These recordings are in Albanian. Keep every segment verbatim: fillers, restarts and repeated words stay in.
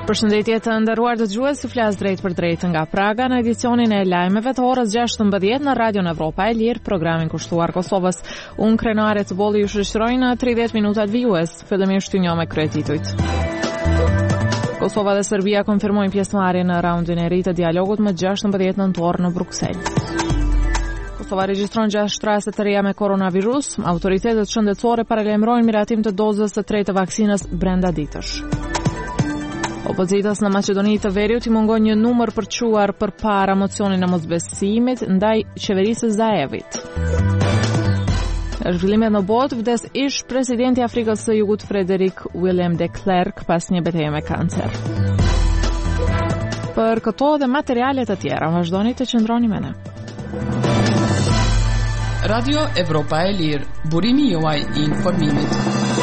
Përshëndetje të nderuar dëgjues, ju flas drejt për drejt nga Praga në edicionin e lajmeve të orës gjashtëmbëdhjetë në Radion Evropa e Lirë, programin kushtuar Kosovës. Unë krenare të bolli ju shoqëroj në tridhjetë minutat vijues. Fillimisht ju njoh me kryetitujt. Kosova dhe Serbia konfirmojnë pjesëmarrjen në raundin e ri të dialogut më gjashtëmbëdhjetë nëntor në Bruksel. Kosova regjistron gjashtë raste të reja me koronavirus. Autoritetet shëndetësore paralajmërojnë miratim të dozës së tretë të vaksinës brenda ditësh. Opozitës në Maqedoni të Veriut i mungon një numër për quar për para mocionin e mosbesimit ndaj qeverisë Zaevit. Në zhvillimet në botë, vdes ish presidenti i Afrikës së Jugut Frederick Willem de Klerk pas një betejë me kancer. Për këto dhe materiale të tjera, vazhdoni të qëndroni me ne. Radio Evropa e Lirë, burimi juaj i informimit.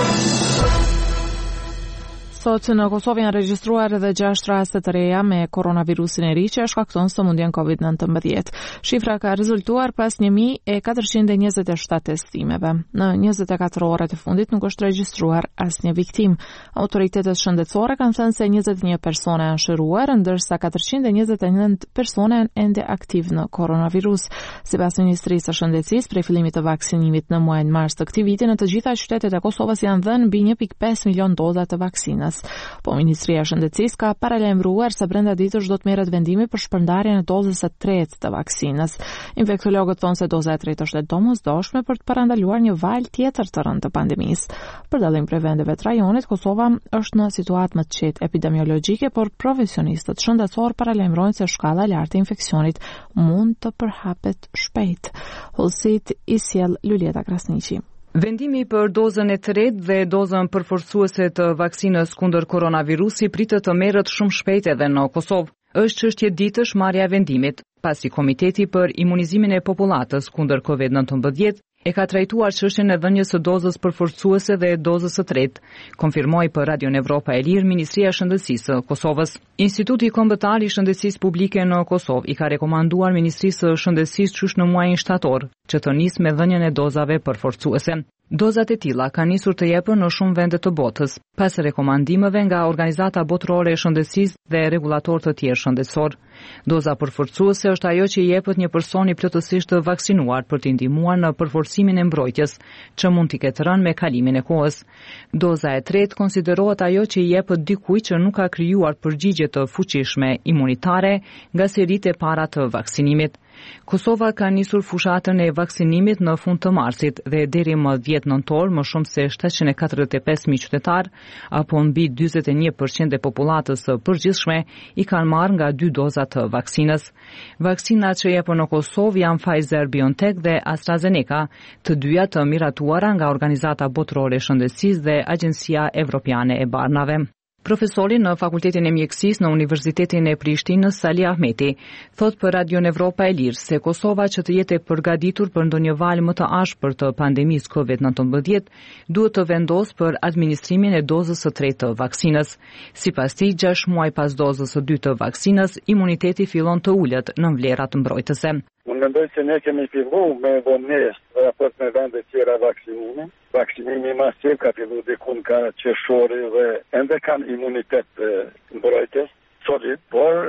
Sot në Kosovë janë regjistruar edhe gjashtë raste të reja me koronavirusin e ri që shkakton sëmundjen kovid nëntëmbëdhjetë. Shifra ka rezultuar pas një mijë e katërqind e njëzet e shtatë testimeve. Në njëzet e katër orët e fundit nuk është regjistruar asnjë viktim. Autoritetet shëndetësore kanë thënë se njëzet e një persona janë shëruar, ndërsa katërqind e njëzet e nëntë persona janë ende aktiv në koronavirus. Sipas Ministrisë së Shëndetësisë, prej fillimit të vaksinimit në muajin mars të këtij viti, në të gjitha qytetet e Kosovës janë dhënë mbi një pikë pesë milion doza të vaksinës. Po Ministria e Shëndetësisë ka paralajmëruar se brenda ditësh do të merret vendimi për shpërndarjen e dozës së tretë të vaksinës. Infektologët thonë se doza e tretë është e domosdoshme për të parandaluar një valë tjetër të rëndë të pandemisë. Për dallim prej vendeve të rajonit, Kosova është në situatë më të qetë epidemiologjike, por profesionistët shëndetësor paralajmërojnë se shkalla e lartë e infeksionit mund të përhapet shpejt. Hullësit i sjell Lulieta Krasniqi. Vendimi për dozën e tretë dhe dozën përforcuese të vaksinës kundër koronavirusi pritet të merret shumë shpejt edhe në Kosovë. Është çështje ditësh marrja e vendimit, pasi Komiteti për Imunizimin e Popullatës kundër kovid nëntëmbëdhjetë e ka trajtuar çështjen e dhënies së dozës përforcuese dhe dozës së tretë, konfirmoi për Radion Evropa e Lirë Ministria e Shëndetësisë së Kosovës. Instituti Kombëtar i Shëndetësisë Publike në Kosovë i ka rekomanduar Ministrisë së Shëndetësisë qysh në muajin shtator që të nisë me dhënien e dozave përforcuese. Dozat e tilla kanë nisur të jepen në shumë vende të botës, pas rekomandimeve nga Organizata Botërore e Shëndetësisë dhe regulatorë të tjerë shëndetësor. Doza përforcuese është ajo që i jepet një personi plotësisht të vaksinuar për të ndihmuar në përforcimin e mbrojtjes, që mund t'i ketë rënë me kalimin e kohës. Doza e tretë konsiderohet ajo që i jepet dikujt që nuk ka krijuar përgjigje të fuqishme imunitare nga seritë e para të vaksinimit. Kosova ka nisur fushatën e vaksinimit në fund të marsit dhe deri më dhjetë nëntor më shumë se shtatëqind e katërdhjetë e pesë mijë qytetar, apo mbi dyzet e një përqind e popullatës së përgjithshme, i kanë marrë nga dy doza të vaksinës. Vaksinat që jepen në Kosovë janë Pfizer-BioNTech dhe AstraZeneca, të dyja të miratuara nga Organizata Botërore e Shëndetësisë dhe Agjencia Evropiane e Barnave. Profesori në Fakultetin e Mjekësisë në Universitetin e Prishtinës, Sali Ahmeti, thot për Radion Evropa e Lirë se Kosova që të jetë e përgatitur për ndonjë valë më të ashpër të pandemisë kovid nëntëmbëdhjetë, duhet të vendosë për administrimin e dozës së tretë të vaksinës. Sipas tij, gjashtë muaj pas dozës së dytë të vaksinës, imuniteti fillon të ulet në vlerat mbrojtëse. Unë mendoj se ne kemi fillu me vonesë raport me vende tjera vaksinimi. Vaksinimi masiv ka fillu dikun ka qershori dhe ende kanë imunitet mbrojtjes solid, por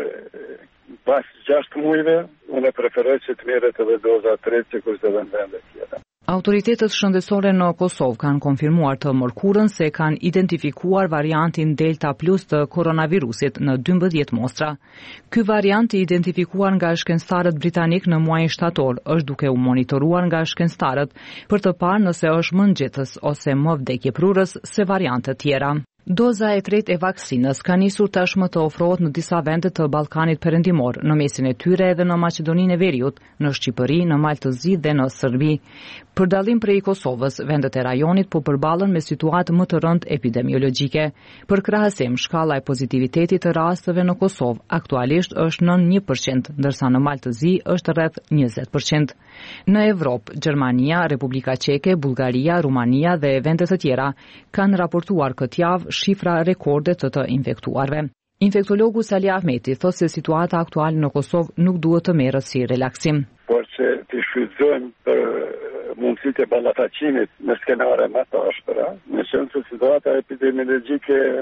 pas gjashtë muajve unë preferoj që të merret edhe doza tretë sikurse edhe në vende tjera. Autoritetet shëndetësore në Kosovë kanë konfirmuar të mërkurën se kanë identifikuar variantin Delta Plus të koronavirusit në dymbëdhjetë mostra. Ky variant i identifikuar nga shkencëtarët britanik në muajin shtator është duke u monitoruar nga shkencëtarët për të parë nëse është më nxehtës ose më vdekjeprurës se variantet tjera. Doza e tretë e vaksinës ka nisur tashmë të ofrohet në disa vende të Ballkanit Perëndimor, në mesin e tyre edhe në Maqedoninë e Veriut, në Shqipëri, në Maltëzi dhe në Serbi. Për dallim prej Kosovës, vendet e rajonit po përballen me situatë më të rëndë epidemiologjike. Për krahasim, shkalla e pozitivitetit të rasteve në Kosovë aktualisht është nën një përqind, ndërsa në Maltëzi është rreth njëzet përqind. Në Evropë, Gjermania, Republika Çeke, Bullgaria, Rumania dhe vende të tjera kanë raportuar këtë javë shifra rekorde të të infektuarve. Infektologu Sali Ahmeti thotë se situata aktuale në Kosovë nuk duhet të merret si relaksim. Por që të shfrytëzojmë për mundësitë e ballafaqimit në skenare më të ashpra, në qenë se situata epidemiologjike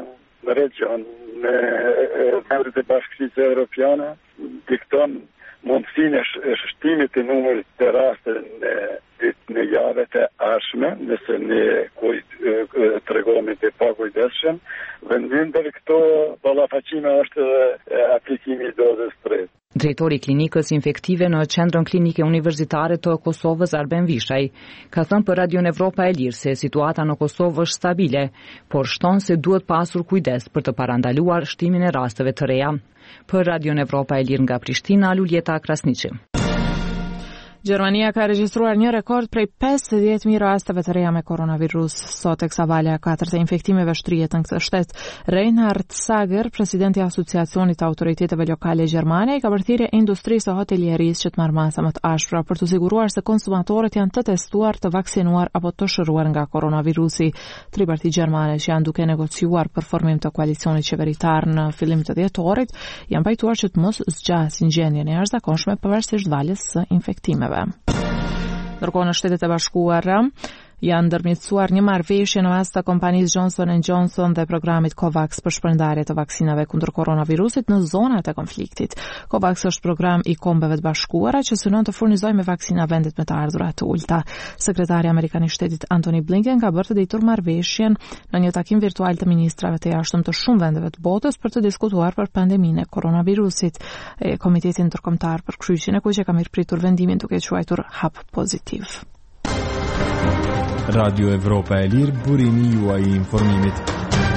në region me vendet e Bashkisë Evropiane dikton mundësinë e shështimit të numrit të raste në në javët e ardhshme, nëse ne kujt tregohemi të pakujdesshëm, vendim për këto ballafaqime është aplikimi i dozës tretë. Drejtori i klinikës infektive në Qendrën Klinike Universitare të Kosovës Arben Vishaj ka thënë për Radio Evropa e Lirë se situata në Kosovë është stabile, por shton se duhet pasur kujdes për të parandaluar shtimin e rasteve të reja. Për Radio Evropa e Lirë nga Prishtina, Luljeta Krasniqi. Gjermania ka regjistruar një rekord prej pesëdhjetë mijë rasteve të reja me koronavirus. Sot e kësa valja e katërt e infektimeve shtrihet në këtë shtet. Reinhard Sager, presidenti i Asociacionit të Autoriteteve Lokale Gjermane, i ka bërthirrje industrisë së hotelierisë që të marrë masa më të ashpra për të siguruar se konsumatorët janë të testuar, të vaksinuar apo të shëruar nga koronavirusi. Tri parti gjermane që janë duke negociuar për formim të koalicionit qeveritar në fillim të dhjetorit, janë pajtuar që të mos zgjasin gjendjen e jashtëzakonshme pavarësisht valjes së infektimeve. Ndërkohë në Shtetet e Bashkuara janë ndërmjetësuar një marrëveshje në mes të kompanisë Johnson and Johnson dhe programit COVAX për shpërndarje të vaksinave kundër koronavirusit në zonat e konfliktit. COVAX është program i Kombeve të Bashkuara që synon të furnizojë me vaksina vendet me të ardhurat të ulta. Sekretari amerikan i shtetit Antony Blinken ka bërë të ditur marrëveshjen në një takim virtual të ministrave të jashtëm të shumë vendeve të botës për të diskutuar për pandeminë e koronavirusit. E Komiteti Ndërkombëtar për Kryqëzin e Kuq ka mirëpritur vendimin duke quajtur hap pozitiv. Radio Evropa e Lirë, burimi juaj i informimit.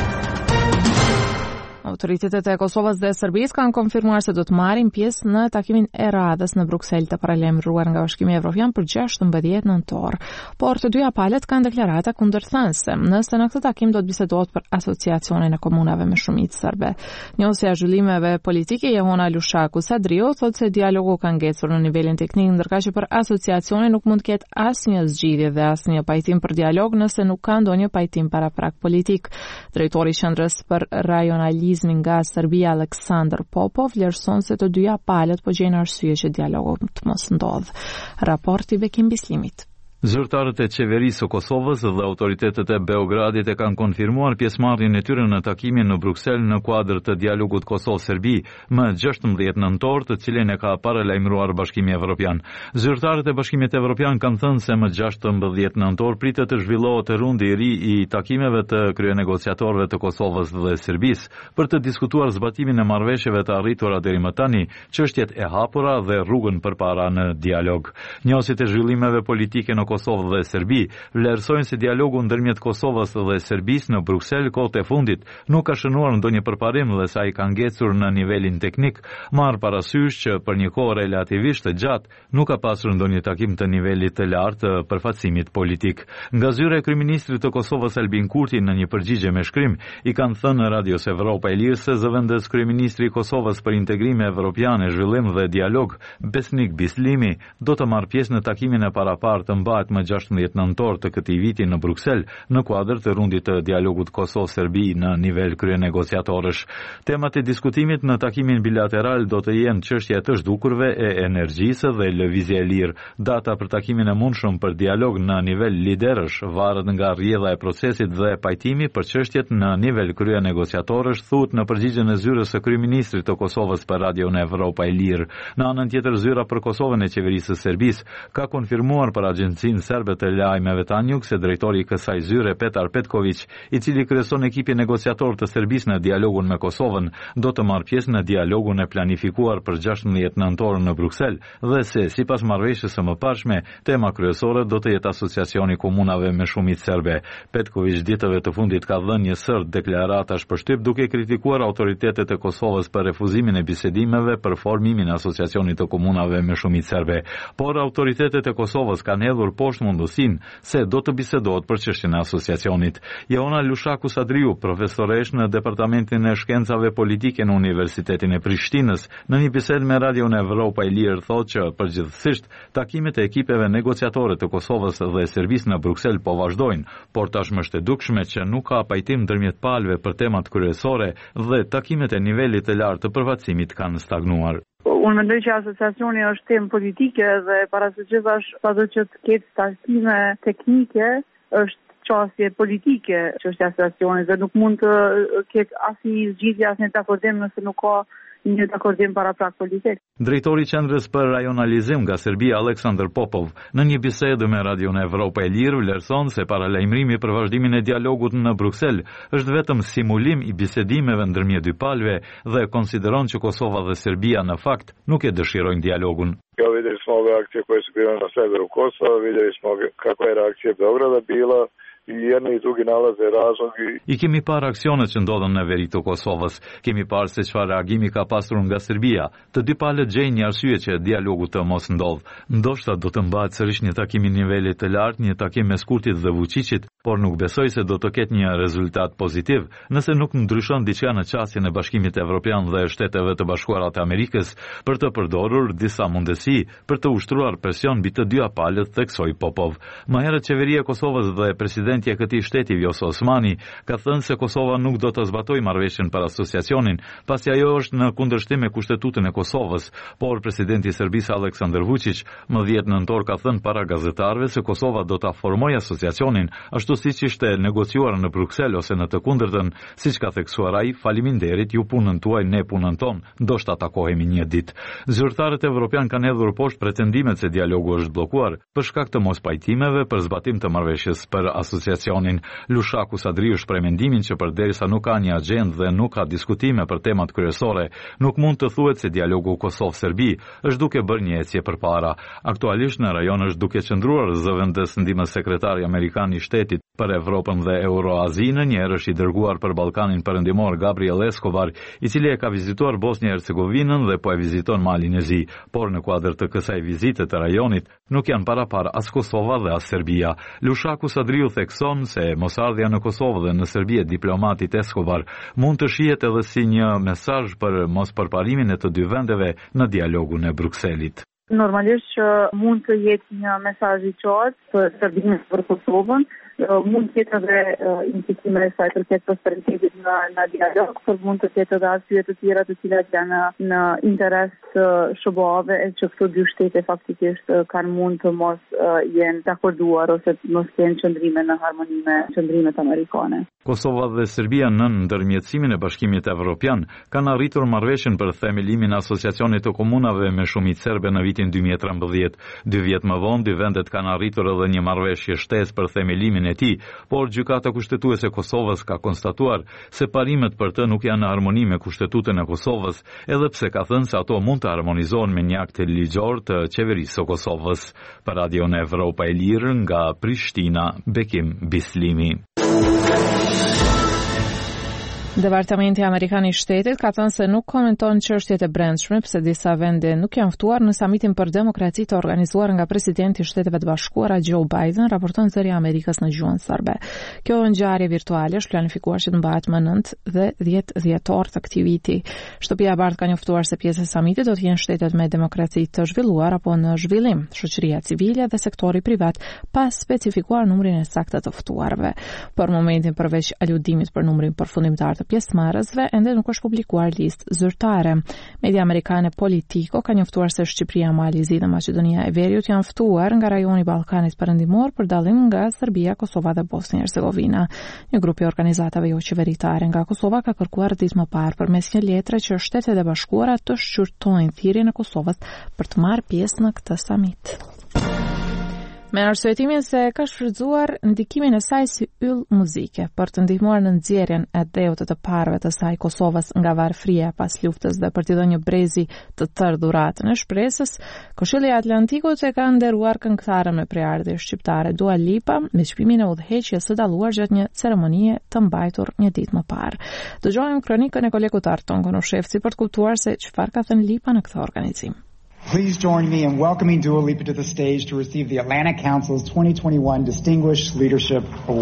Autoritetet e Kosovës dhe Serbisë kanë konfirmuar se do të marrin pjesë në takimin e radhës në Bruksel të paralajmëruar nga Bashkimi Evropian për gjashtëmbëdhjetë nëntor. Por të dyja palët kanë deklarata kundërthanëse, nëse në këtë takim do të bisedohet për asociacionin e komunave me shumicë serbe. Njësja e zhvillimeve politike Jehona Lushaku Sadriu thotë se dialogu ka ngecur në nivelin teknik, ndërkaq që për asociacionin nuk mund të ketë asnjë zgjidhje dhe asnjë pajtim për dialog nëse nuk ka ndonjë pajtim paraprak politik. Drejtori i Qendrës për Rajonalizëm nga Serbia Aleksandar Popov vlerëson se të dyja palët po gjejnë arsye që dialogu të mos ndodh. Raporti Bekim Bislimit. Zyrtarët e qeverisë së Kosovës dhe autoritetet e Beogradit e kanë konfirmuar pjesëmarrjen e tyre në takimin në Bruksel në kuadër të dialogut Kosovë-Serbi më gjashtëmbëdhjetë nëntor, të cilin e ka paralajmëruar Bashkimi Evropian. Zyrtarët e Bashkimit Evropian kanë thënë se më gjashtëmbëdhjetë nëntor pritet të zhvillohet rundi i ri i takimeve të kryenegociatorëve të Kosovës dhe Serbisë për të diskutuar zbatimin e marrëveshjeve të arritura deri më tani, çështjet e hapura dhe rrugën përpara në dialog. Njësit e zhvillimeve politike në Kosovë dhe Serbi vlerësojnë se dialogu ndërmjet Kosovës dhe Serbisë në Bruksel kohët e fundit nuk ka shënuar ndonjë përparim dhe sa i ka ngecur në nivelin teknik, marrë parasysh që për një kohë relativisht të gjatë nuk ka pasur ndonjë takim të nivelit të lartë të përfaqësimit politik. Nga zyra e kryeministrit të Kosovës Albin Kurti në një përgjigje me shkrim i kanë thënë në Radios Evropa e Lirë se zëvendës kryeministri i Kosovës për integrime evropiane, zhvillim dhe dialog, Besnik Bislimi, do të marrë pjesë në takimin e parapartë të mbahet më gjashtëmbëdhjetë nëntor të këtij viti në Bruksel në kuadër të rundit të dialogut Kosovë-Serbi në nivel kryenegociatorësh. Temat e diskutimit në takimin bilateral do të jenë çështja e të zhdukurve, e energjisë dhe lëvizja e lirë. Data për takimin e mundshëm për dialog në nivel liderësh varet nga rrjedha e procesit dhe pajtimi për çështjet në nivel kryenegociatorësh, thuhet në përgjigjen e zyrës së kryeministrit të Kosovës për Radion Evropa e Lirë. Në anën tjetër, zyra për Kosovën e qeverisë së Serbisë ka konfirmuar për Agjencinë Serbe të Lajmeve Tanjuk se drejtori i kësaj zyre Petar Petković, i cili kryeson ekipin negociator të Serbisë në dialogun me Kosovën, do të marrë pjesë në dialogun e planifikuar për gjashtëmbëdhjetë nëntor në Bruksel dhe se sipas marrëveshjes së mëparshme, tema kryesore do të jetë asociacioni komunave me shumicë serbe. Petković ditëve të fundit ka dhënë një sër deklaratash për shtyp duke kritikuar autoritetet e Kosovës për refuzimin e bisedimeve për formimin e asociacionit të komunave me shumicë serbe. Por autoritetet e Kosovës kanë hedhur poshtë mundësinë se do të bisedohet për çështjen e asociacionit. Jehona Lushaku Sadriu, profesoresh në Departamentin e Shkencave Politike në Universitetin e Prishtinës, në një bisedë me Radion Evropa e Lirë thotë që përgjithsisht takimet e ekipeve negociatore të Kosovës dhe Serbisë në Bruksel po vazhdojnë, por tashmë është e dukshme që nuk ka pajtim ndërmjet palëve për temat kryesore dhe takimet e nivelit të lartë të përfaqësimit kanë stagnuar. Unë mendoj që asociacioni është temë politike dhe para së gjithash sado që të ketë takime teknike është çështje politike çështja e stacionit dhe nuk mund të ketë asnjë zgjidhje asnjë akordim nëse nuk ka një akordim paraprak politik. Drejtori i Qendrës për Rajonalizim nga Serbia, Aleksandar Popov, në një bisedë me Radion Evropa e Lirë vlerëson se paralajmërimi për vazhdimin e dialogut në Bruksel është vetëm simulim i bisedimeve ndërmjet dy palëve dhe konsideron që Kosova dhe Serbia në fakt nuk e dëshirojnë dialogun. Ja, vidjeli smo ove akcije koje su bile na severu Kosova, vidjeli smo kakva je reakcija Beograda bila. I jedni i drugi nalaze razlog i... I kemi parë aksionet që ndodhen në veri të Kosovës, kemi parë se çfarë reagimi ka pasur nga Serbia. Të dy palët gjejnë një arsye që dialogu të mos ndodh. Ndoshta do të mbahet sërish një takim i nivelit të lartë, një takim mes Kurtit dhe Vučićit, por nuk besoj se do të ketë një rezultat pozitiv, nëse nuk ndryshon diçka në qasjen e Bashkimit Evropian dhe Shteteve të Bashkuara të Amerikës për të përdorur disa mundësi për të ushtruar presion mbi të dyja palët, theksoi Popov. Më herët qeveria e Kosovës dhe presidenti e këtij shteti Vjosa Osmani ka thënë se Kosova nuk do të zbatojë marrëveshjen për asociacionin, pasi ajo është në kundërshtim me Kushtetutën e Kosovës, por presidenti i Serbisë Aleksandar Vučić më dhjetë nëntor ka thënë para gazetarëve se Kosova do ta formojë asociacionin ashtu siç ishte negociuar në Bruksel ose në të kundërtën, siç ka theksuar ai, faleminderit, ju punën tuaj, ne punën tonë, ndoshta takohemi një ditë. Zyrtarët evropian kanë hedhur poshtë pretendimet se dialogu është bllokuar për shkak të mospajtimeve për zbatim të marrëveshjes për asociacionin. Lushaku Sadriu shpreh mendimin që përderisa nuk ka një agjendë dhe nuk ka diskutime për temat kryesore, nuk mund të thuhet se dialogu Kosovë-Serbi është duke bërë një ecje përpara. Aktualisht në rajon është duke qëndruar zëvendës ndihmës sekretari amerikan i shtetit për Evropën dhe Euroazinë, një herë është i dërguar për Ballkanin Perëndimor Gabriel Escobar, i cili e ka vizituar Bosnjë-Hercegovinën dhe po e viziton Malin e Zi, por në kuadër të kësaj vizite të rajonit nuk janë parapar as Kosova dhe as Serbia. Lushaku Sadriu thekson se mosardhja në Kosovë dhe në Serbi e diplomatit Escobar mund të shihet edhe si një mesazh për mos përparimin e të dy vendeve në dialogun e Brukselit. Normalisht që mund të jetë një mesazh i qartë për Serbinë për Kosovën, mund të ketë edhe implikime e saj përket prosperitetit në, në dialog, por mund të ketë edhe arsye të tjera të cilat janë në interes të shërbave e që këto dy shtete faktikisht kanë mund të mos uh, jenë të akorduar ose mos kenë qëndrime në harmoni me qëndrimet amerikane. Kosova dhe Serbia në ndërmjetësimin e Bashkimit Evropian kanë arritur marrëveshjen për themelimin e asociacionit të komunave me shumicë serbe në vitin dy mijë e trembëdhjetë. Dy vjet më vonë, dy vendet kanë arritur edhe një marrëveshje shtesë për themelimin e tij, por gjykata kushtetuese e Kosovës ka konstatuar se parimet për të nuk janë në harmoni me Kushtetutën e Kosovës, edhe pse ka thënë se ato mund të harmonizohen me një akt ligjor të qeverisë së Kosovës. Për Radion Evropa e Lirë nga Prishtina, Bekim Bislimi. Departamenti Amerikan i Shtetit ka thënë se nuk komenton çështjet e brendshme pse disa vende nuk janë ftuar në samitin për demokraci të organizuar nga presidenti i Shteteve të Bashkuara Joe Biden, raporton Zëri i Amerikës në gjuhën serbe. Kjo ngjarje virtuale është planifikuar që të mbahet më nëntë dhe dhjetë dhjetor të këtij viti. Shtëpia e Bardhë ka njoftuar se pjesë e samitit do të jenë shtetet me demokraci të zhvilluar apo në zhvillim, shoqëria civile dhe sektori privat, pa specifikuar numrin e saktë të ftuarve. Për momentin, përveç aludimit për numrin përfundimtar të pjesëmarrësve, ende nuk është publikuar listë zyrtare. Media amerikane Politico ka njoftuar se Shqipëria, Mali i Zi dhe Maqedonia e Veriut janë ftuar nga rajoni i Ballkanit Perëndimor për dallim nga Serbia, Kosova dhe Bosnjë-Hercegovina. Një grup i organizatave jo qeveritare nga Kosova ka kërkuar ditë më parë përmes një letre që Shtetet e Bashkuara të shqyrtojnë thirrjen e Kosovës për të marrë pjesë në këtë samit. Me arsyetimin se ka shfrytzuar ndikimin e saj si yll muzike për të ndihmuar në nxjerrjen e deutët të parëve të saj Kosovës nga varfëria pas luftës dhe për t'i dhënë një brezi të tërë dhuratën e shpresës, Këshilli i Atlantikut e ka nderuar këngëtaren me prejardhje shqiptare Dua Lipa me çmimin e udhëheqjes së dalluar gjatë një ceremonie të mbajtur një ditë më parë. Dëgjojmë kronikën e kolegut Arton Konushevci për të kuptuar se çfarë ka thënë Lipa në këtë organizim. Please join me in welcoming Dua Lipa to the stage to receive the Atlantic Council's twenty twenty-one Distinguished Leadership Award.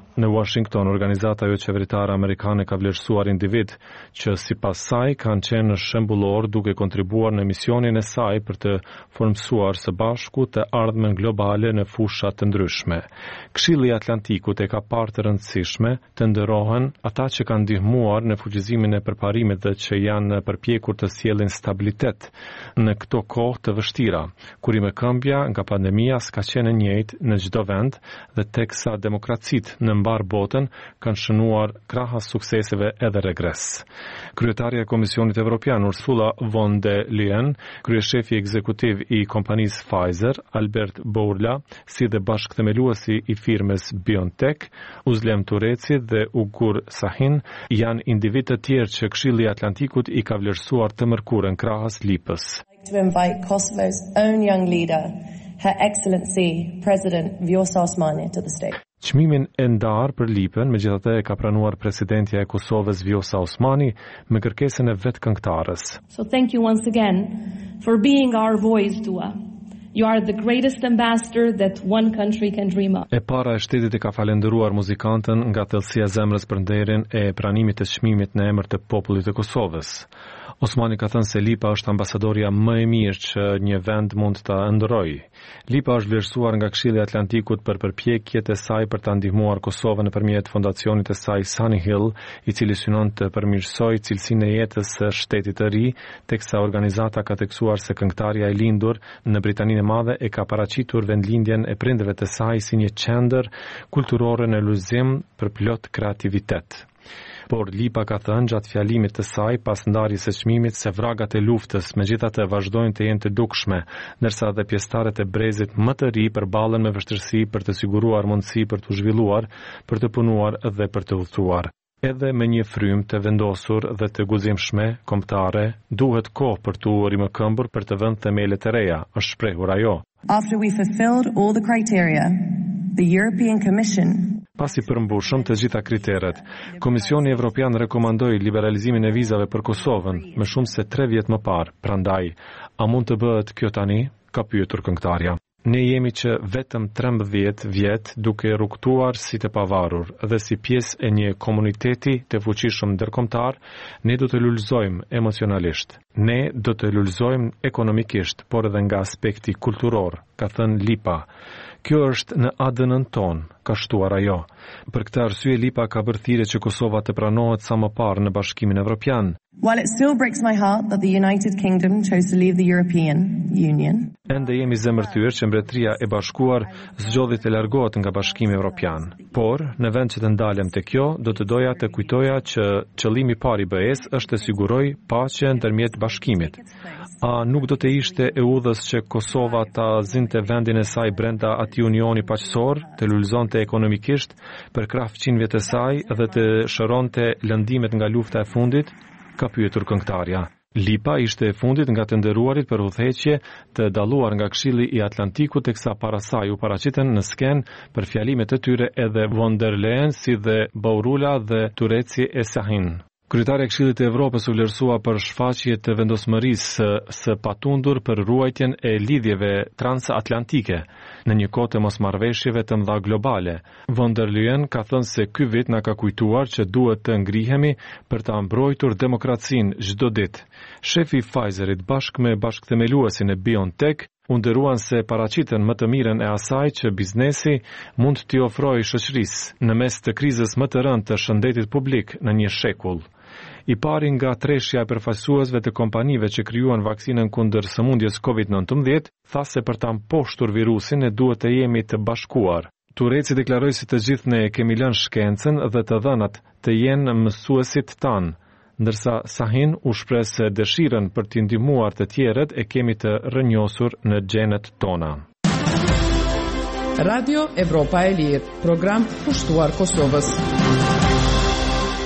Në Washington, organizata jo qeveritare amerikane ka vlerësuar individ që sipas saj kanë qenë shembullor duke kontribuar në misionin e saj për të formsuar së bashku të ardhmen globale në fusha të ndryshme. Këshilli i Atlantikut e ka parë të rëndësishme të nderohen ata që kanë ndihmuar në fuqizimin e përparimit dhe që janë përpjekur të sjellin stabilitet në këto kohë të vështira, kur imekëmbja nga pandemia s'ka qenë e njëjtë në çdo vend dhe teksa demokracitë në mbar botën kanë shënuar krahas sukseseve edhe regres. Kryetaria e Komisionit Evropian Ursula von der Leyen, kryeshefi ekzekutiv i kompanisë Pfizer, Albert Bourla, si dhe bashkëthemeluesi i firmës BioNTech, Uzlem Tureci dhe Ugur Sahin, janë individ të tjerë që Këshilli i Atlantikut i ka vlerësuar të mërkurën krahas Lipës. To invite Kosovo's own young leader, Her Excellency President Vjosa Osmani, to the stage. Çmimin e ndarë për Lipën, megjithatë e ka pranuar presidentja e Kosovës Vjosa Osmani me kërkesën e vet këngëtarës. So thank you once again for being our voice, Dua. You are the greatest ambassador that one country can dream of. E para e shtetit e ka falendëruar muzikantën nga thellësia e zemrës për nderin e pranimit të çmimit në emër të popullit të Kosovës. Osmani ka thënë se Lipa është ambasadorja më e mirë që një vend mund të ndërrojë. Lipa është vlerësuar nga Këshilli i Atlantikut për përpjekjet e saj për ta ndihmuar Kosovën nëpërmjet fondacionit të saj Sunny Hill, i cili synon të përmirësojë cilësinë e jetës së shtetit të ri, teksa organizata ka theksuar se këngëtarja e lindur në Britaninë e Madhe e ka paraqitur vendlindjen e prindërve të saj si një qendër kulturore në lulëzim për plot kreativitet. Por Lipa ka thënë gjatë fjalimit të saj pas ndarjes së çmimit se vragat e luftës megjithatë vazhdojnë të jenë të dukshme, ndërsa edhe pjesëtarët e brezit më të ri përballen me vështirësi për të siguruar mundësi për të zhvilluar, për të punuar dhe për të udhëtuar. Edhe me një frymë të vendosur dhe të guzimshme kombëtare, duhet kohë për të rimëkëmbur për të vënë themelet e reja, është shprehur ajo. After we fulfilled all the criteria, the European Commission Pasi përmbushëm të gjitha kriteret, Komisioni Evropian rekomandoi liberalizimin e vizave për Kosovën më shumë se tre vjet më parë. Prandaj, a mund të bëhet kjo tani? Ka pyetur këngëtarja. Ne jemi që vetëm trembëdhjetë vjet duke rrugtuar si të pavarur dhe si pjesë e një komuniteti të fuqishëm ndërkombëtar, ne do të lulëzojmë emocionalisht. Ne do të lulëzojmë ekonomikisht, por edhe nga aspekti kulturor, ka thënë Lipa. Kjo është në A D N-n ton, ka shtuar ajo. Për këtë arsye Lipa ka bërë thirrje që Kosova të pranohet sa më parë në Bashkimin Evropian. While it still breaks my heart that the United Kingdom chose to leave the European Union. Ende jemi zemërthyer që Mbretëria e Bashkuar zgjodhi të largohet nga Bashkimi Evropian. Por, në vend që të ndalem te kjo, do të doja të kujtoja që qëllimi i parë i B E-s është të sigurojë paqe ndërmjet bashkimit. A nuk do të ishte e udhës që Kosova ta zinte vendin e saj brenda atij unioni paqësor, të lulëzonte ekonomikisht për krah fëmijëve të saj dhe të shëronte lëndimet nga lufta e fundit? Ka pyetur këngëtarja. Lipa ishte e fundit nga të nderuarit për udhëheqje të dalluar nga Këshilli i Atlantikut, teksa para saj u paraqiten në sken për fjalimet e tyre edhe von der Leyen si dhe Bourula dhe Tureci e Sahin. Kryetari i Këshillit të Evropës u vlerësua për shfaqje të vendosmërisë së, së patundur për ruajtjen e lidhjeve transatlantike në një kohë të mosmarrëveshjeve të mëdha globale. Von der Leyen ka thënë se ky vit na ka kujtuar që duhet të ngrihemi për ta mbrojtur demokracinë çdo ditë. Shefi i Pfizerit bashkë me bashkëthemeluesin e BioNTech u nderuan se paraqiten më të mirën e asaj që biznesi mund t'i ofrojë shoqërisë në mes të krizës më të rëndë të shëndetit publik në një shekull. I pari nga treshja e përfaqësuesve të kompanive që krijuan vaksinën kundër sëmundjes covid nëntëmbëdhjetë, tha se për ta mposhtur virusin ne duhet të jemi të bashkuar. Tureci deklaroi se të gjithë ne kemi lënë shkencën dhe të dhënat të jenë mësuesit tanë, ndërsa Sahin u shpreh se dëshirën për t'i ndihmuar të tjerët e kemi të rrënjosur në gjenet tona. Radio Evropa e Lirë, program kushtuar Kosovës.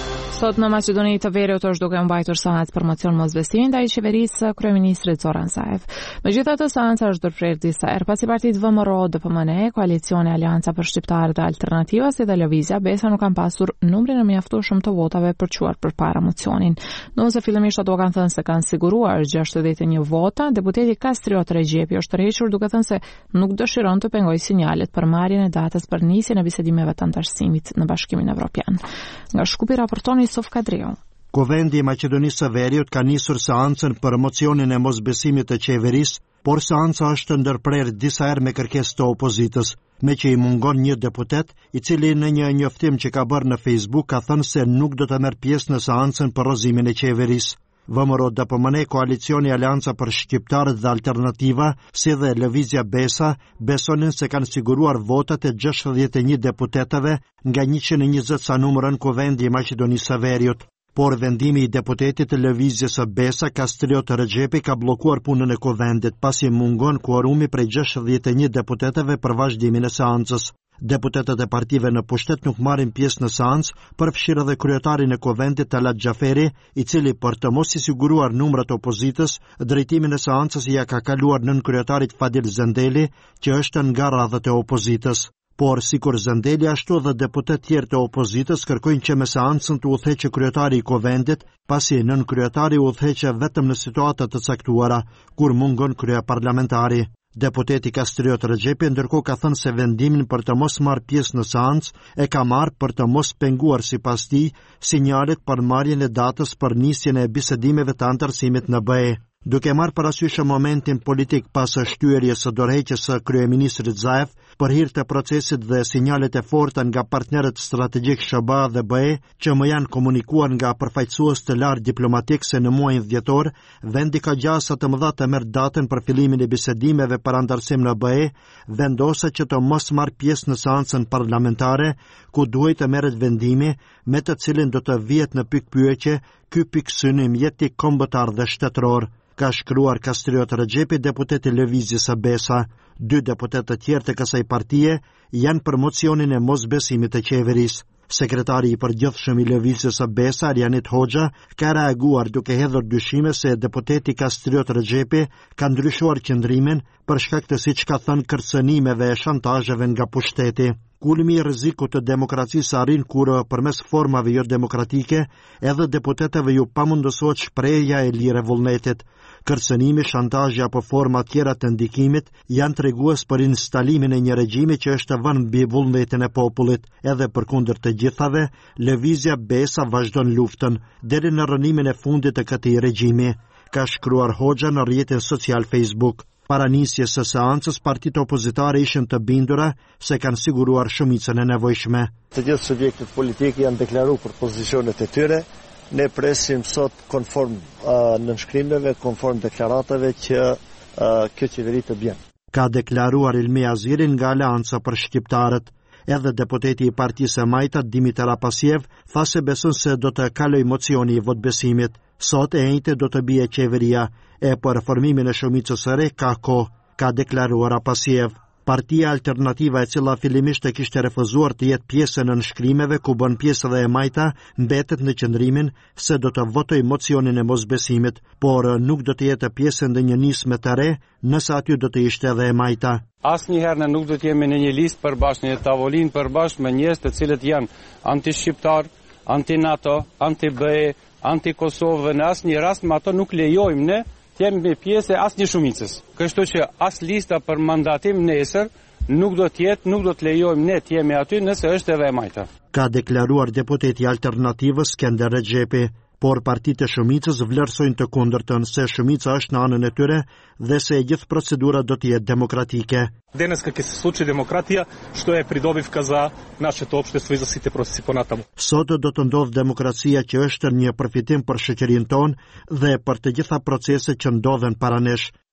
Sot në Maqedoni të Veriut është duke mbajtur seancë për mocion mosbesimi ndaj qeverisë së kryeministrit Zoran Zaev. Megjithatë, seanca është ndërprerë disa herë pasi partitë V M R O, D P M N, Koalicioni Alianca për Shqiptarët dhe Alternativa si dhe Lëvizja Besa nuk kanë pasur numrin e mjaftueshëm të votave për çuar përpara mocionin. Nëse fillimisht ato kanë thënë se kanë siguruar gjashtëdhjetë e një vota, deputeti Kastriot Regjepi është tërhequr duke thënë se nuk dëshiron të pengojë sinjalet për marrjen e datës për nisjen e bisedimeve të antarësimit në Bashkimin Evropian. Nga Shkupi raportoni Sof Kadriu. Kuvendi i Maqedonisë së Veriut ka nisur seancën për mocionin e mosbesimit të qeverisë, por seanca është ndërprerë disa herë me kërkesë të opozitës, me që i mungon një deputet, i cili në një njoftim që ka bërë në Facebook ka thënë se nuk do të merr pjesë në seancën për rrozimin e qeverisë. V M R O, D P M N, Koalicioni Alianca për Shqiptarët dhe Alternativa, si dhe Lëvizja Besa, besonin se kanë siguruar votat e gjashtëdhjetë e një deputetëve nga njëqind e njëzet sa numërën Kuvendi i Maqedonisë së Veriut. Por vendimi i deputetit të Lëvizjes së Besa, Kastriot Regjepi, ka bllokuar punën e Kuvendit pasi mungon kuorumi prej gjashtëdhjetë e një deputetëve për vazhdimin e seancës. Deputetët e partive në pushtet nuk marrin pjesë në seancë, përfshirë edhe kryetarin e Kuvendit Talat Xhaferi, i cili për të mos i siguruar numrat opozitës, drejtimin e seancës ia ka kaluar nën kryetarit Fadil Zendeli, që është nga radhët e opozitës. Por sikur Zendeli, ashtu edhe deputet tjerë të opozitës kërkojnë që me seancën të udhëheqë kryetari i Kuvendit, pasi nën kryetari udhëheqë vetëm në situata të caktuara, kur mungon kryeparlamentari. Deputeti Kastriot Regjepi ndërkohë ka thënë se vendimin për të mos marrë pjesë në seancë e ka marrë për të mos penguar sipas tij sinjalet për marrjen e datës për nisjen e bisedimeve të antarësimit në B E. Duke marrë parasysh momentin politik pas shtyerjes së dorëheqjes së kryeministrit Zaev për hir të procesit dhe sinjalet e forta nga partnerët strategjik S H B A dhe B E që më janë komunikuar nga përfaqësues të lartë diplomatik se në muajin dhjetor, vendi ka gjasa të mëdha të merr datën për fillimin e bisedimeve për antarësim në B E, vendosa që të mos marrë pjesë në seancën parlamentare, ku duhet të merret vendimi me të cilin do të vihet në pikpyetje ky piksynim jetik kombëtar dhe shtetëror. Ka shkruar Kastriot Regjepi, deputeti Lëvizjes së Besa. Dy deputetë të tjerë të kësaj partie janë për mocionin e mosbesimit të qeverisë. Sekretari i përgjithshëm i Lëvizjes së Besa, Arjanit Hoxha, ka reaguar duke hedhur dyshime se deputeti Kastriot Regjepi ka ndryshuar qëndrimin për shkak të siç ka thënë kërcënimeve e shantazheve nga pushteti. Kulmi i rrezikut të demokracisë arrin kur përmes formave jo demokratike edhe deputetëve ju pamundësohet shprehja e lirë e vullnetit. Kërcënimi, shantazhi apo forma tjera të ndikimit janë tregues për instalimin e një regjimi që është vënë mbi vullnetin e popullit. Edhe përkundër të gjithave, Lëvizja Besa vazhdon luftën deri në rënimin e fundit të këtij regjimi, ka shkruar Hoxha në rrjetin social Facebook. Para nisjes së seancës, partitë opozitare ishin të bindura se kanë siguruar shumicën e nevojshme. Të gjithë subjektet politike janë deklaruar për pozicionet e tyre. Ne presim sot konform uh, nënshkrimeve, konform deklaratave që uh, kjo qeveri të bjen. Ka deklaruar Ilmi Aziri nga Alianca për Shqiptarët. Edhe deputeti i Partisë së Majta, Dimitar Apasjev, tha se beson se do të kalojë mocioni i votbesimit. Sot e njëjtë do të bie qeveria, e për formimin e shumicës së re ka kohë, ka deklaruar Apasjev. Partia Alternativa, e cila fillimisht e kishte refuzuar të jetë pjesë në nënshkrimeve ku bën pjesë edhe e Majta, mbetet në qëndrimin se do të votojë mocionin e mosbesimit, por nuk do të jetë pjesë në një nismë të re, nëse aty do të ishte edhe e Majta. Asnjëherë ne nuk do të jemi në një listë përbashkë, në një tavolinë përbashkë me njerëz të cilët janë anti-shqiptar, anti-NATO, anti-B E, anti-Kosovë. Në asnjë rast me ato nuk lejojmë ne të jemi pjesë e asnjë shumicës. Kështu që as lista për mandatim nesër nuk do të jetë, nuk do të lejojmë ne të jemi aty nëse është edhe e Majta. Ka deklaruar deputeti Alternativës Skender Regjepi, por partitë e shumicës vlerësojnë të kundërtën se shumica është në anën e tyre dhe se gjithë procedura do të jetë demokratike. Денеска ќе се случи демократија, што е придобивка за нашето општество и за сите процеси понатаму. Sot do të ndodhë demokracia që është një përfitim për shoqërinë tonë dhe për të gjitha proceset që ndodhen para nesh.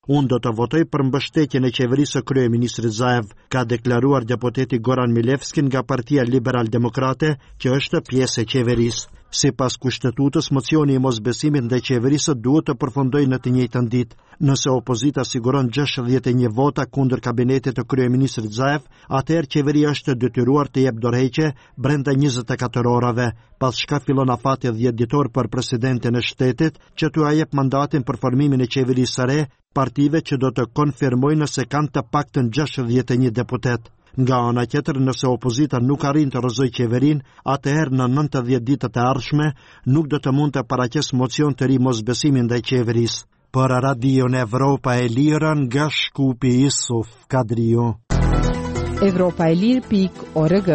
Unë do të votoj për mbështetjen e qeverisë së kryeministrit Zaev, ka deklaruar deputeti Goran Milevski nga Partia Liberal-Demokrate, që është pjesë e qeverisë. Sipas kushtetutës, mocioni i mosbesimit ndaj qeverisë duhet të përfundojë në të njëjtën ditë. Nëse opozita siguron gjashtëdhjetë e një vota kundër kabinetit të kryeministrit Zaev, atëherë qeveria është detyruar të jep dorëheqje brenda njëzet e katër orave, pas çka fillon afati dhjetë ditor për presidentin e shtetit, që t'u jep mandatin për formimin e qeverisë së re partive që do të konfirmojnë se kanë të paktën gjashtëdhjetë e një deputet. Nga ana tjetër, nëse opozita nuk arrin të rrëzojë qeverinë, atëherë në nëntëdhjetë ditët e ardhshme nuk do të mund të paraqes mocion të ri mosbesimi ndaj qeverisë. Për Radion Evropa e Lirë nga Shkupi Isuf Kadriu. Evropa e Lirë pikë org.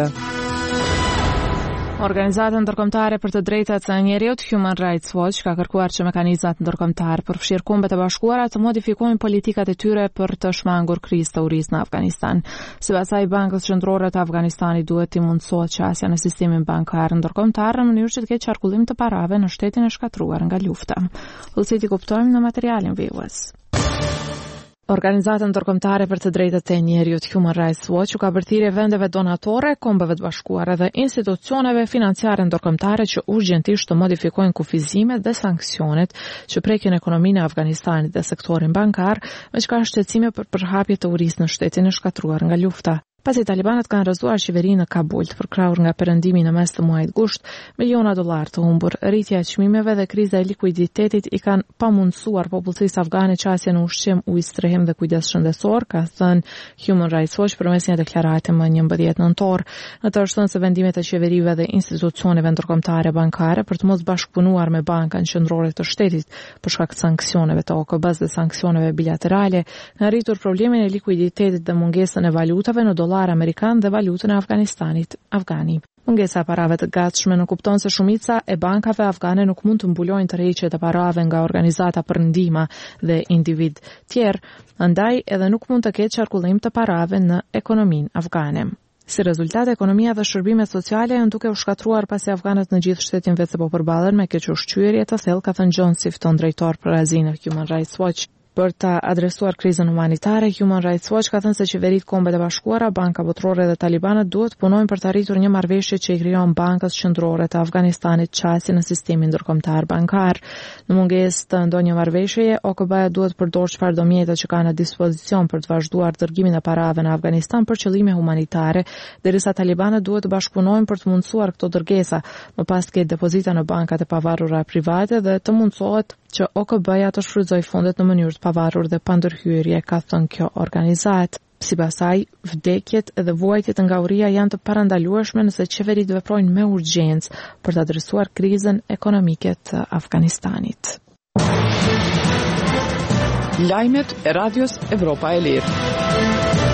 Organizata ndërkombëtare për të drejtat e njerëzit Human Rights Watch ka kërkuar që mekanizmat ndërkombëtar përfshirë Kombet e Bashkuara të modifikojnë politikat e tyre për të shmangur krizën të urisë në Afganistan. Sipas saj, Bankës Qendrore të Afganistanit duhet të mundësohet qasja në sistemin bankar ndërkombëtar në mënyrë që të ketë qarkullim të parave në shtetin e shkatruar nga lufta. Ullësit i kuptojmë në materialin vijues. Organizata ndërkombëtare për të drejtat e njerëzit Human Rights Watch u ka bërthirë vendeve donatore, Kombeve të Bashkuara dhe institucioneve financiare ndërkombëtare që urgjentisht të modifikojnë kufizimet dhe sanksionet që prekin ekonominë e Afganistanit dhe sektorin bankar, me çka shqetësime për përhapje të urisë në shtetin e shkatruar nga lufta. Pasi talibanët kanë rrëzuar qeverinë në Kabul të përkrahur nga perëndimi në mes të muajit gusht, miliona dollar të humbur, rritja e çmimeve dhe kriza e likuiditetit i kanë pamundsuar popullsisë afgane qasje në ushqim, ujë, strehim dhe kujdes shëndetësor, ka thënë Human Rights Watch përmes një deklarate më njëmbëdhjetë nëntor. Në të është thënë se vendimet e qeverive dhe institucioneve ndërkombëtare bankare për të mos bashkëpunuar me Bankën Qendrore të Shtetit për shkak të sanksioneve të O K B-s dhe sanksioneve bilaterale, kanë rritur problemin e likuiditetit dhe mungesën e valutave në dollar amerikan dhe valutën e Afganistanit, afgani. Mungesa e parave të gatshme nuk kupton se shumica e bankave afgane nuk mund të mbulojnë tërheqjet e parave nga organizata për ndihmë dhe individ tjerë, andaj edhe nuk mund të ketë qarkullim të parave në ekonominë afgane. Si rezultat, ekonomia dhe shërbimet sociale janë duke u shkatruar pasi afganët në gjithë shtetin vetë po përballen me keq ushqyerje të thellë, ka thënë John Sifton, drejtor për Azinë në Human Rights Watch. Për ta adresuar krizën humanitare, Human Rights Watch ka thënë se qeveritë, Kombet e Bashkuara, Banka Botërore dhe talibanët duhet punojnë për të arritur një marrëveshje që i krijon Bankës Qendrore të Afganistanit qasje në sistemin ndërkombëtar bankar. Në mungesë të ndonjë marrëveshjeje, O K B-ja duhet përdorë çfarëdo mjete që ka në dispozicion për të vazhduar dërgimin e parave në Afganistan për qëllime humanitare, derisa talibanët duhet të bashkëpunojnë për të mundësuar këto dërgesa, më pas të ketë depozita në bankat e pavarura private dhe të mundësohet që O K B-ja të shfrytëzojë fondet në mënyrë të pavarur dhe pa ndërhyrje, ka thënë kjo organizatë. Sipas saj, vdekjet dhe vuajtjet nga uria janë të parandalueshme nëse qeveritë veprojnë me urgjencë për të adresuar krizën ekonomike të Afganistanit. Lajmet e Radios Evropa e Lirë.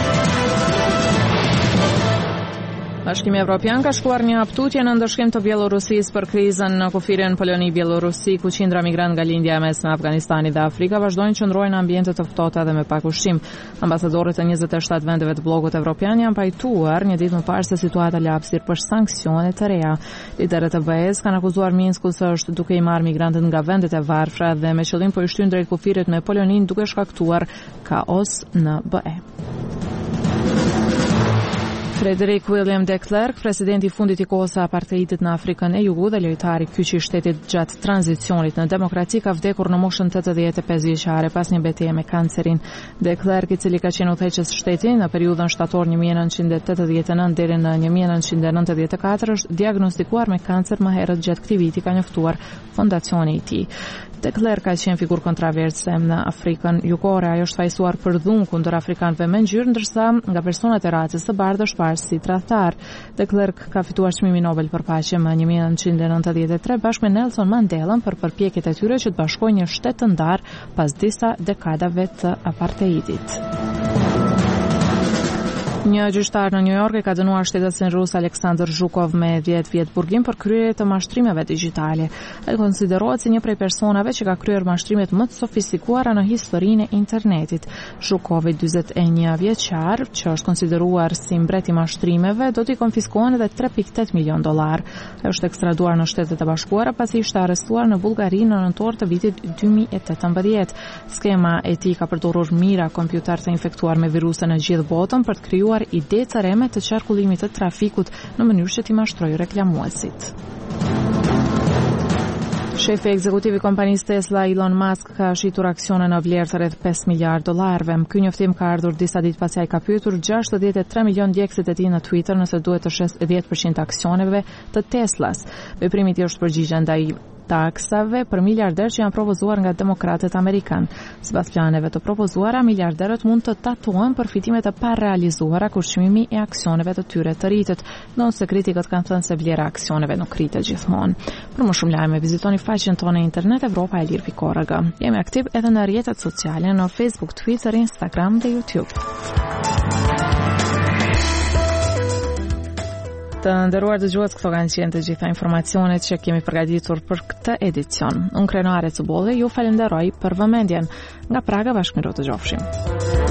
Bashkimi Evropian ka shkuar një haptutje në ndëshkim të Bielorusisë për krizën në kufirin Poloni-Bielorusi, ku qindra migrant nga lindja e mesme e Afganistanit dhe Afrika vazhdojnë që ndrojnë ambiente të ftohta dhe me pak ushqim. Ambasadorët e njëzet e shtatë vendeve të blogut evropian janë pajtuar një ditë më parë se situata la hapësirë për sanksione të reja. Liderët e B E-s kanë akuzuar Minskun se është duke i marrë migrantët nga vendet e varfra dhe me qëllim po i shtyn drejt kufirit me Polonin, duke shkaktuar kaos në B E. Frederick William de Klerk, presidenti i fundit i kohës së apartheidit në Afrikën e Jugut dhe lojtari kyçi i shtetit gjatë tranzicionit në demokraci, ka vdekur në moshën tetëdhjetë e pesë vjeçare pas një betejë me kancerin. De Klerk, i cili ka qenë udhëheqës shteti në periudhën shtator një mijë e nëntëqind e tetëdhjetë e nëntë deri në një mijë e nëntëqind e nëntëdhjetë e katër, është diagnostikuar me kancer më herët gjatë këtij viti, ka njoftuar fondacioni i tij. De Klerk ka qenë figurë kontroverse në Afrikën Jugore. Ajo është fajsuar për dhunë kundër afrikanëve me ngjyrë, ndërsa nga personat e racës së bardhë është parë si tradhtar. De Klerk ka fituar çmimin Nobel për paqe më një mijë e nëntëqind e nëntëdhjetë e tre bashkë me Nelson Mandela për përpjekjet e tyre që të bashkojnë një shtet të ndar pas disa dekadave të apartheidit. Një gjyqtar në New York e ka dënuar shtetësin rus Aleksandr Zhukov me dhjetë vjet burgim për kryerje të mashtrimeve digjitale. Ai konsiderohet si një prej personave që ka kryer mashtrimet më të sofistikuara në historinë e internetit. Zhukov, dyzet e një vjeçar, që është konsideruar si mbreti i mashtrimeve, do t'i konfiskohen edhe tre pikë tetë milion dollar. Ai është ekstraduar në Shtetet e Bashkuara pasi ishte arrestuar në Bullgari në nëntor të vitit dy mijë e tetëmbëdhjetë. Skema e tij ka përdorur mira kompjuter të infektuar me viruse në gjithë botën për të krijuar ide të reme të qarkullimit të trafikut në mënyrë që t'i mashtrojë reklamuesit. Shefi ekzekutiv i kompanisë Tesla, Elon Musk, ka shitur aksione në vlerë të rreth pesë miliardë dollarëve. Ky njoftim ka ardhur disa ditë pasi ai ka pyetur gjashtëdhjetë e tre milion djegësit e tij në Twitter nëse duhet të shes dhjetë përqind aksioneve të Teslas. Veprimi i tij është përgjigje ndaj taksave për miliarder që janë propozuar nga demokratët amerikanë. Sipas planeve të propozuara, miliarderët mund të tatuohen për fitimet e parealizuara kur çmimi i aksioneve të tyre të rritet, ndonse kritikët kanë thënë se vlera e aksioneve nuk rritet gjithmonë. Për më shumë lajme, vizitoni faqen tonë në internet europa e lir pikë org. Jemi aktiv edhe në rrjetet sociale në Facebook, Twitter, Instagram dhe YouTube. Të nderuar dëgjues, këto kanë qenë të gjitha informacionet që kemi përgatitur për këtë edicion. Unë Krenare Cubolli ju falenderoj për vëmendjen. Nga Praga, bashkëmirë të gjofshim.